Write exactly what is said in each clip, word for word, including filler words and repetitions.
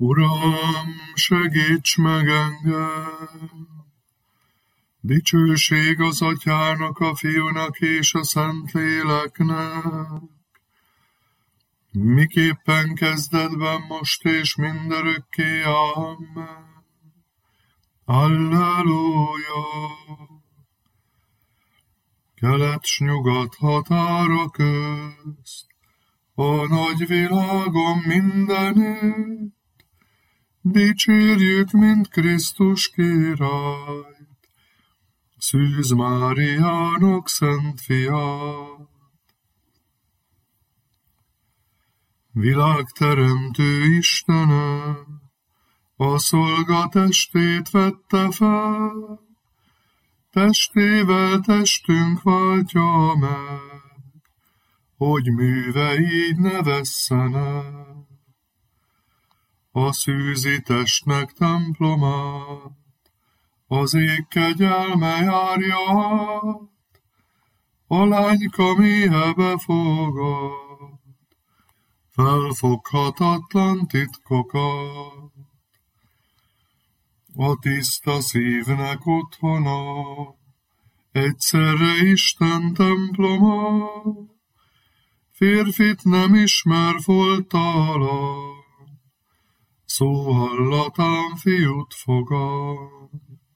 Uram, segíts meg engem! Dicsőség az Atyának, a Fiúnak és a Szentléleknek, miképpen kezdetben, most és mindörökké. Amen. Alleluja! Kelet s nyugat határa közt, a nagy világon mindenütt, dicsérjük, mint Krisztus királyt, Szűz Máriának szent fiát. Világteremtő Istene, a szolga testét vette fel, testével testünk váltja meg, hogy műve így ne vesszenek. A szűzi testnek templomát az ég kegyelme járja át, a lányka méhebe fogad felfoghatatlan titkokat. A tiszta szívnek otthona, egyszerre Isten temploma, férfit nem ismer folttalan, szó hallatán fiút fogad.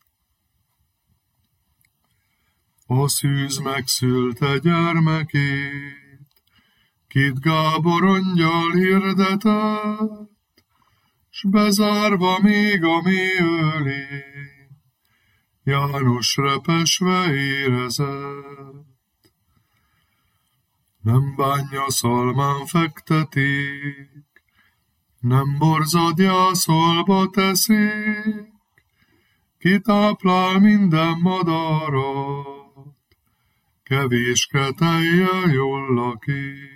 A szűz megszülte gyermekét, Kit Gábor angyal hirdetett, s bezárva még a mély ölét, János repesve érezett. Nem bánja szalmán fektetik, nem borzad jászolba teszik, kitáplál minden madarat, kevéske tejjel jól lakik.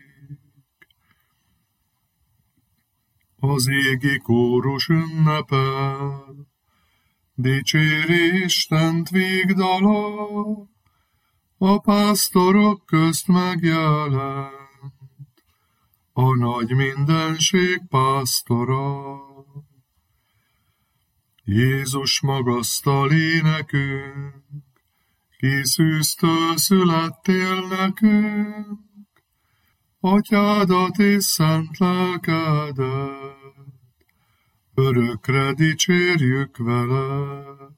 Az égi kórus ünnepel, dicséri Istent vígdala, a pásztorok közt megjelent a nagy mindenség pásztora. Jézus magasztal énekünk, ki szűztől születtél nekünk, Atyádat és szent lelkedet örökre dicsérjük veled.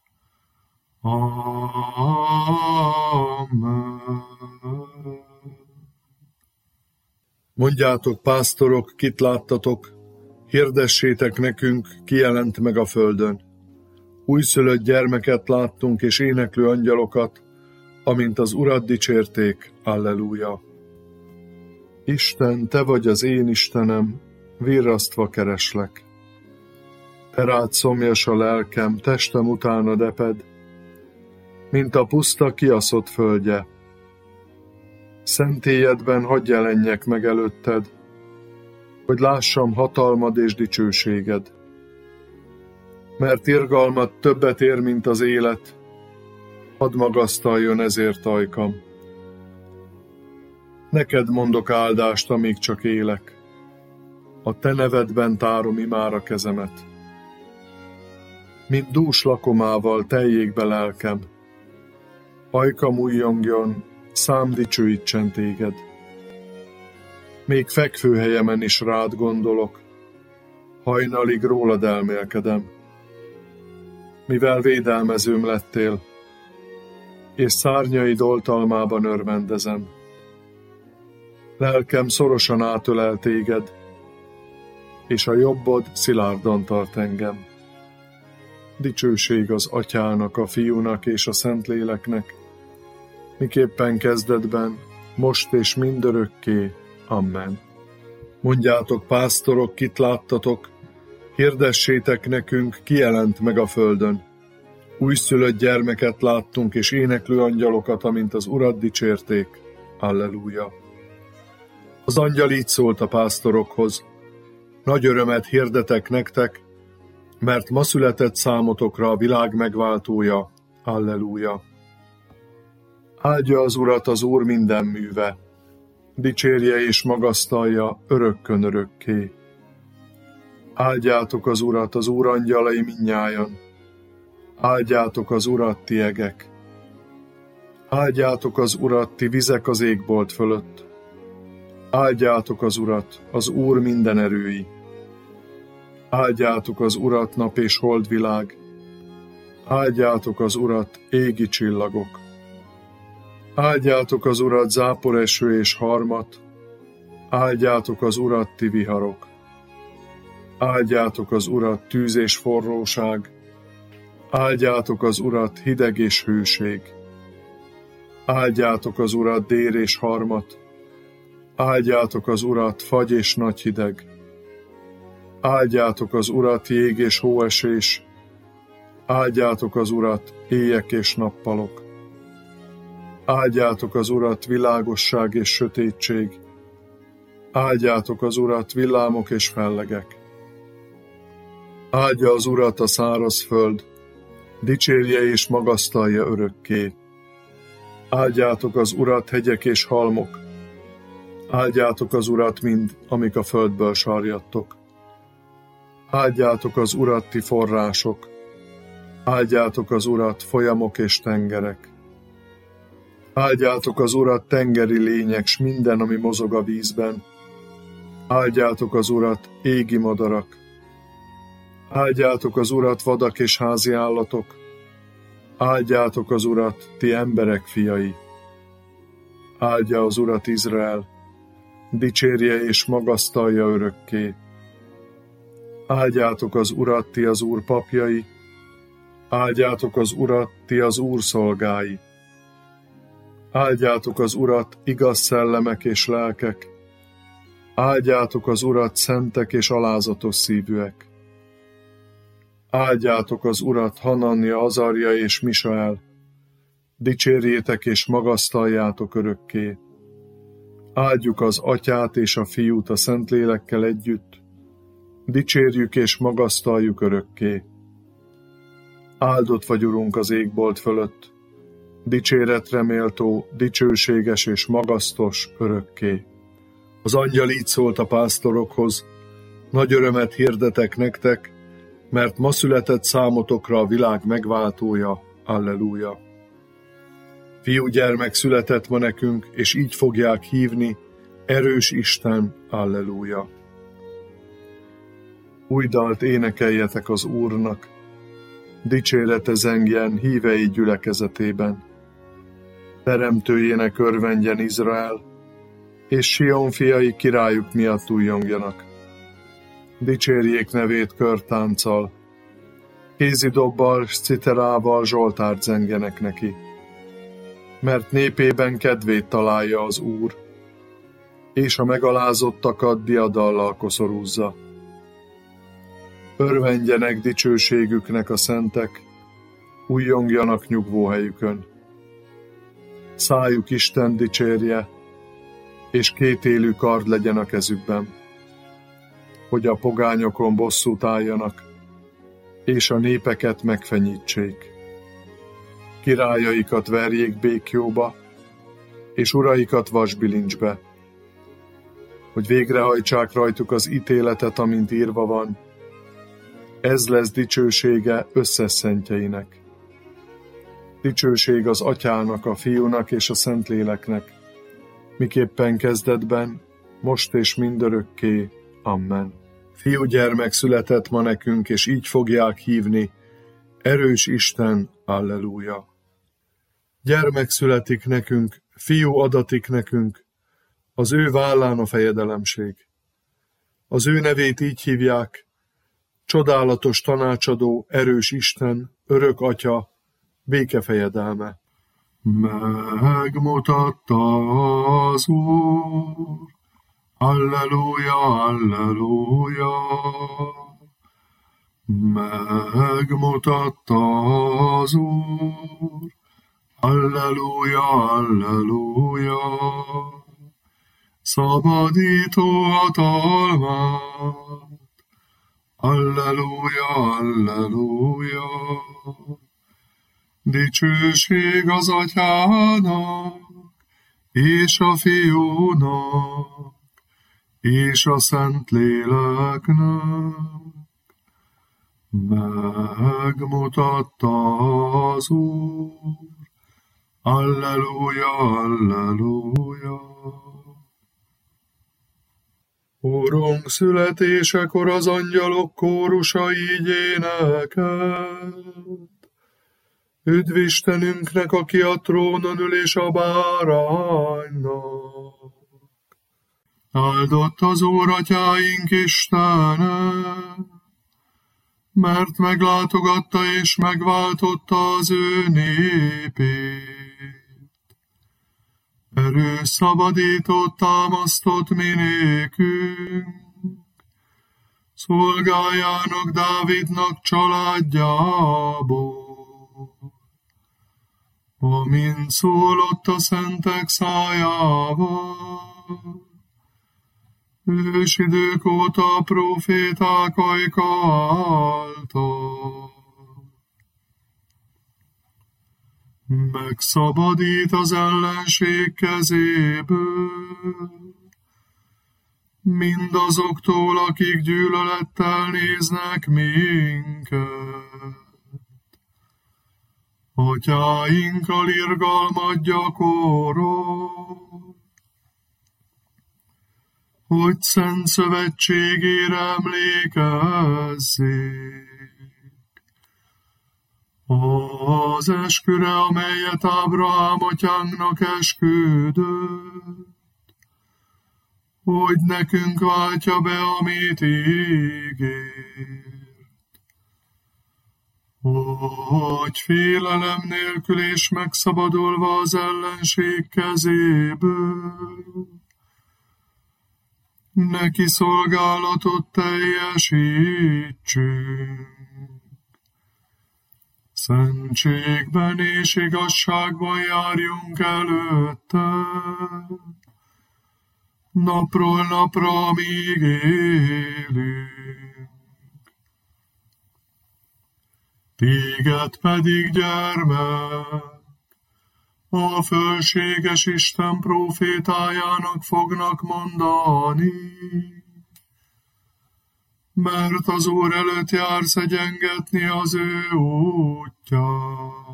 Amen. Mondjátok, pásztorok, kit láttatok, hirdessétek nekünk, ki jelent meg a földön. Újszülött gyermeket láttunk, és éneklő angyalokat, amint az Urat dicsérték. Alleluja! Isten, te vagy az én Istenem, virrasztva kereslek. Te rád szomjas a lelkem, testem utánad eped, mint a puszta kiaszott földje. Szentélyedben hadd jelenjek meg előtted, hogy lássam hatalmad és dicsőséged. Mert irgalmad többet ér, mint az élet, hadd magasztaljon ezért ajkam. Neked mondok áldást, amíg csak élek, a te nevedben tárom imára kezemet. Mint dús lakomával teljék be lelkem, ajkam újjongjon, szám dicsőítsen téged. Még fekvőhelyemen is rád gondolok, hajnalig rólad elmélkedem. Mivel védelmezőm lettél, és szárnyaid oltalmában örvendezem. Lelkem szorosan átölel téged, és a jobbod szilárdan tart engem. Dicsőség az Atyának, a Fiúnak és a Szentléleknek, miképpen kezdetben, most és mindörökké. Amen. Mondjátok, pásztorok, kit láttatok, hirdessétek nekünk, ki jelent meg a földön. Újszülött gyermeket láttunk, és éneklő angyalokat, amint az Urat dicsérték. Alleluja! Az angyal így szólt a pásztorokhoz: nagy örömet hirdetek nektek, mert ma született számotokra a világ megváltója. Alleluja! Áldja az Urat az Úr minden műve, dicsérje és magasztalja örökkön örökké. Áldjátok az Urat, az Úr angyalai mindnyájan. Áldjátok az Urat, ti egek. Áldjátok az Urat, ti vizek az égbolt fölött. Áldjátok az Urat, az Úr minden erői. Áldjátok az Urat, nap és holdvilág. Áldjátok az Urat, égi csillagok. Áldjátok az Urat, záporeső és harmat. Áldjátok az Urat, ti viharok. Áldjátok az Urat, tűz és forróság. Áldjátok az Urat, hideg és hőség. Áldjátok az Urat, dél és harmat. Áldjátok az Urat, fagy és nagy hideg. Áldjátok az Urat, jég és hóesés. Áldjátok az Urat, éjek és nappalok. Áldjátok az Urat, világosság és sötétség. Áldjátok az Urat, villámok és fellegek. Áldja az Urat a száraz föld, dicsérje és magasztalja örökké. Áldjátok az Urat, hegyek és halmok. Áldjátok az Urat mind, amik a földből sarjadtok. Áldjátok az Urat, ti források. Áldjátok az Urat, folyamok és tengerek. Áldjátok az Urat, tengeri lények, s minden, ami mozog a vízben. Áldjátok az Urat, égi madarak. Áldjátok az Urat, vadak és házi állatok. Áldjátok az Urat, ti emberek fiai. Áldja az Urat Izrael, dicsérje és magasztalja örökké. Áldjátok az Urat, ti az Úr papjai. Áldjátok az Urat, ti az Úr szolgái. Áldjátok az Urat, igaz szellemek és lelkek. Áldjátok az Urat, szentek és alázatos szívűek. Áldjátok az Urat, Hanania, Azarja és Misael. Dicsérjétek és magasztaljátok örökké. Áldjuk az Atyát és a Fiút a Szentlélekkel együtt. Dicsérjük és magasztaljuk örökké. Áldott vagy, Urunk, az égbolt fölött. Dicséretre méltó, dicsőséges és magasztos örökké. Az angyal így szólt a pásztorokhoz: nagy örömet hirdetek nektek, mert ma született számotokra a világ megváltója. Alleluja! Fiúgyermek született ma nekünk, és így fogják hívni: Erős Isten. Alleluja! Új dalt énekeljetek az Úrnak, dicsérete zengjen hívei gyülekezetében. Teremtőjének örvendjen Izrael, és Sion fiai királyuk miatt újjongjanak. Dicsérjék nevét körtánccal, kézidobbal s citerával zsoltárt zengjenek neki. Mert népében kedvét találja az Úr, és a megalázottakat diadallal koszorúzza. Örvendjenek dicsőségüknek a szentek, újjongjanak nyugvóhelyükön. Szájuk Isten dicsérje, és kétélű kard legyen a kezükben, hogy a pogányokon bosszút álljanak, és a népeket megfenyítsék. Királyaikat verjék békjóba, és uraikat vasbilincsbe, hogy végrehajtsák rajtuk az ítéletet, amint írva van. Ez lesz dicsősége összes szentjeinek. Dicsőség az Atyának, a Fiúnak és a Szentléleknek, miképpen kezdetben, most és mindörökké. Amen. Fiúgyermek született ma nekünk, és így fogják hívni: Erős Isten. Alleluja! Gyermek születik nekünk, fiú adatik nekünk, az ő vállán a fejedelemség. Az ő nevét így hívják: Csodálatos tanácsadó, erős Isten, örök Atya, békefejedelme. Megmutatta az Úr, alleluja, alleluja. Megmutatta az Úr, alleluja, alleluja. Szabadító hatalmát, alleluja, alleluja. Dicsőség az Atyának, és a Fiúnak, és a Szentléleknek, megmutatta az Úr. Alleluja, alleluja. Urunk születésekor az angyalok kórusa így énekelt. Üdv Istenünknek, aki a trónon ül, és a báránynak. Áldott az Úr atyáink Istene, mert meglátogatta és megváltotta az ő népét. Erős szabadítót támasztott mi nékünk, szolgájának Dávidnak családjából. Amint szólott a szentek szájával, ősidők óta a próféták ajka által. Megszabadít az ellenség kezéből, mindazoktól, akik gyűlölettel néznek minket. Atyáinkkal irgalmat gyakorol, hogy szent szövetségére emlékezzék. Az esküre, amelyet Ábrahám atyánknak esküdött, hogy nekünk váltja be, amit ígért. Hogy félelem nélkül és megszabadulva az ellenség kezéből, neki szolgálatot teljesítsünk. Szentségben és igazságban járjunk előtte, napról napra, amíg élünk. Téged pedig, gyermek, a fölséges Isten prófétájának fognak mondani, mert az Úr előtt jársz egyengetni az ő útját.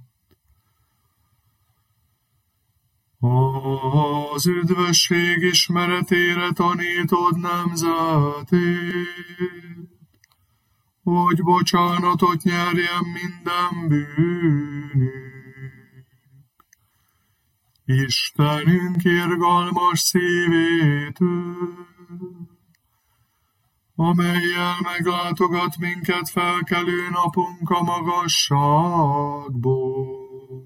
Az üdvösség ismeretére tanítod nemzetét, hogy bocsánatot nyerjen minden bűnük. Istenünk irgalmas szívétől, amellyel meglátogat minket felkelő napunk a magasságból.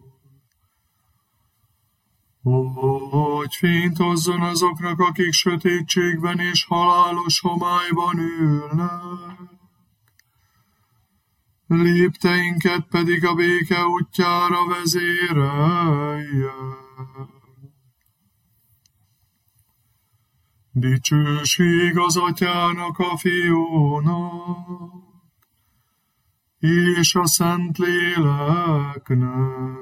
Hogy fényt hozzon azoknak, akik sötétségben és halálos homályban ülnek, lépteinket pedig a béke útjára vezérelje. Dicsőség az Atyának, a Fiúnak, és a Szentléleknek,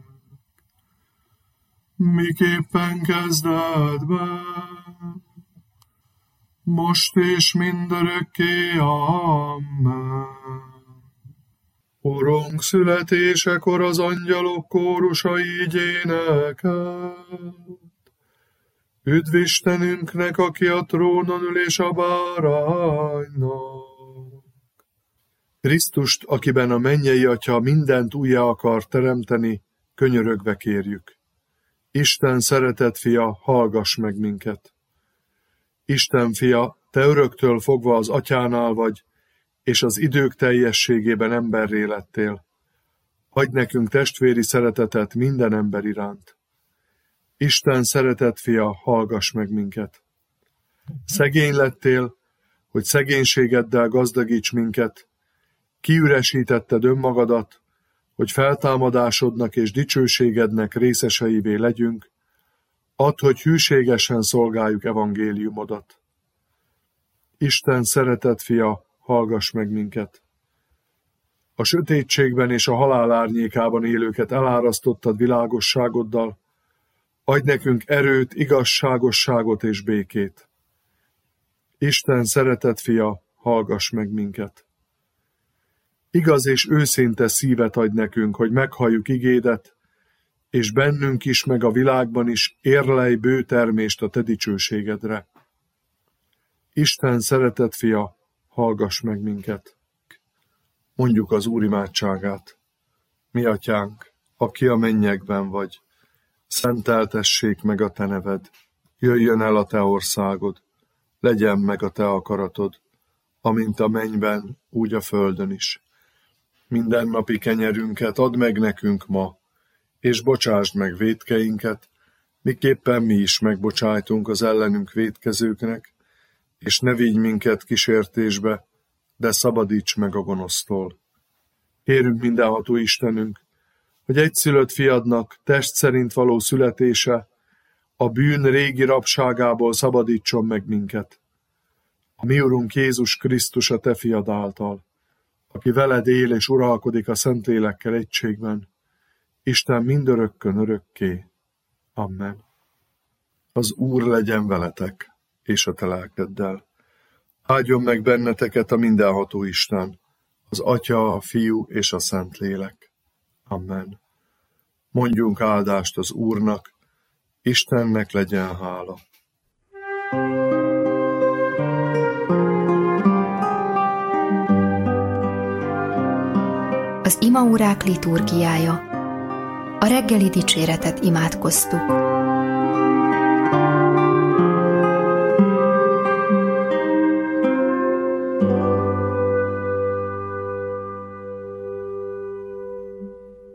miképpen kezdetben, most és mindörökké. Amen. Urunk születésekor az angyalok kórusa így énekelt. Üdv Istenünknek, aki a trónon ül, és a báránynak. Krisztust, akiben a mennyei Atya mindent újjá akar teremteni, könyörögve kérjük. Isten szeretett fia, hallgass meg minket. Isten fia, te öröktől fogva az Atyánál vagy, és az idők teljességében emberré lettél. Adj nekünk testvéri szeretetet minden ember iránt. Isten szeretett fia, hallgass meg minket. Szegény lettél, hogy szegénységeddel gazdagíts minket. Kiüresítetted önmagadat, hogy feltámadásodnak és dicsőségednek részeseivé legyünk. Add, hogy hűségesen szolgáljuk evangéliumodat. Isten szeretett fia, hallgass meg minket. A sötétségben és a halál árnyékában élőket elárasztottad világosságoddal, adj nekünk erőt, igazságosságot és békét. Isten szeretett fia, hallgass meg minket. Igaz és őszinte szívet adj nekünk, hogy meghalljuk igédet, és bennünk is, meg a világban is érlej bő termést a te dicsőségedre. Isten szeretett fia, hallgass meg minket. Mondjuk az Úr imádságát. Mi atyánk, aki a mennyekben vagy, szenteltessék meg a te neved, jöjjön el a te országod, legyen meg a te akaratod, amint a mennyben, úgy a földön is. Mindennapi kenyerünket add meg nekünk ma, és bocsásd meg vétkeinket, miképpen mi is megbocsájtunk az ellenünk vétkezőknek, és ne vigy minket kísértésbe, de szabadíts meg a gonosztól. Kérünk mindenható Istenünk, hogy egyszülött fiadnak test szerint való születése a bűn régi rabságából szabadítson meg minket. A mi Urunk Jézus Krisztus a te fiad által, aki veled él és uralkodik a Szentlélekkel egységben, Isten mindörökkön örökké. Amen. Az Úr legyen veletek, és a te lelkeddel. Áldjon meg benneteket a mindenható Isten, az Atya, a Fiú és a Szentlélek. Amen. Mondjunk áldást az Úrnak, Istennek legyen hála. Az imaórák liturgiája. A reggeli dicséretet imádkoztuk.